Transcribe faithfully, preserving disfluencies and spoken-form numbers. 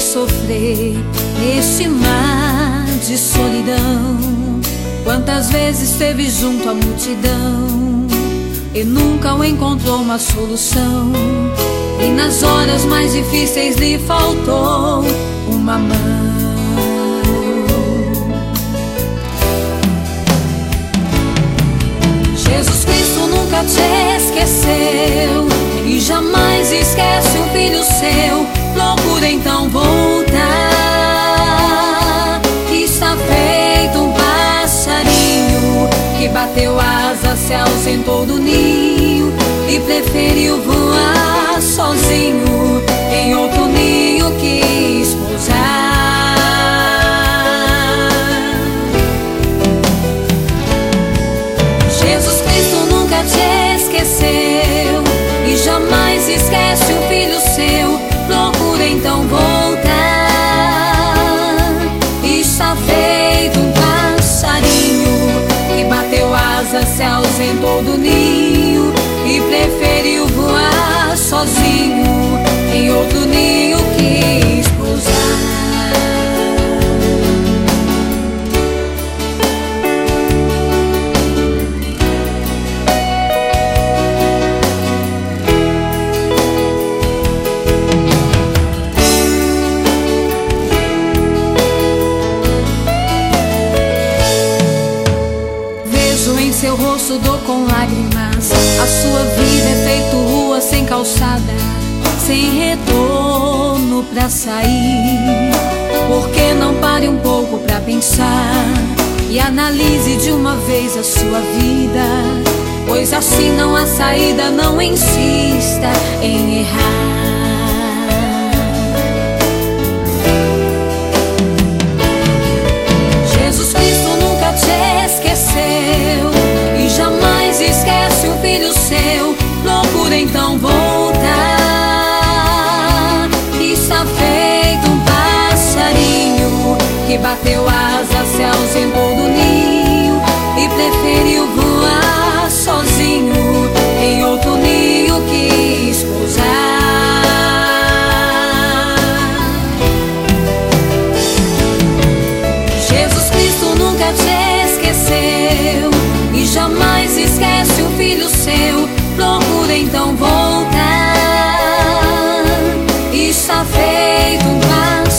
sofrer neste mar de solidão. Quantas vezes esteve junto à multidão e nunca o encontrou uma solução. E nas horas mais difíceis lhe faltou uma mão. Jesus Cristo nunca te esqueceu e jamais esquece um filho seu. Procura então voltar. Está feito um passarinho que bateu asas, céus em todo o ninho e preferiu voar sozinho, em outro ninho quis pousar. Jesus Cristo nunca te esqueceu e jamais esquece um filho seu. Procura então voltar. Está feito um passarinho que bateu asas, céus em todo o ninho e preferiu voar sozinho, em outro ninho quis pousar. Vejo em seu rosto dor com lágrimas. A sua vida é feito rua sem calçada, sem retorno pra sair. Por que não pare um pouco pra pensar e analise de uma vez a sua vida? Pois assim não há saída, não insista em errar. Jesus Cristo nunca te esqueceu e jamais esquece um filho seu. Procura então voltar. Está feito um passarinho que bateu asas, céus em todo o ninho e preferiu voar sozinho, em outro ninho quis pousar. Jesus Cristo nunca te esqueceu e jamais esquece um filho seu. Procura então voltar. Está feito um passarinho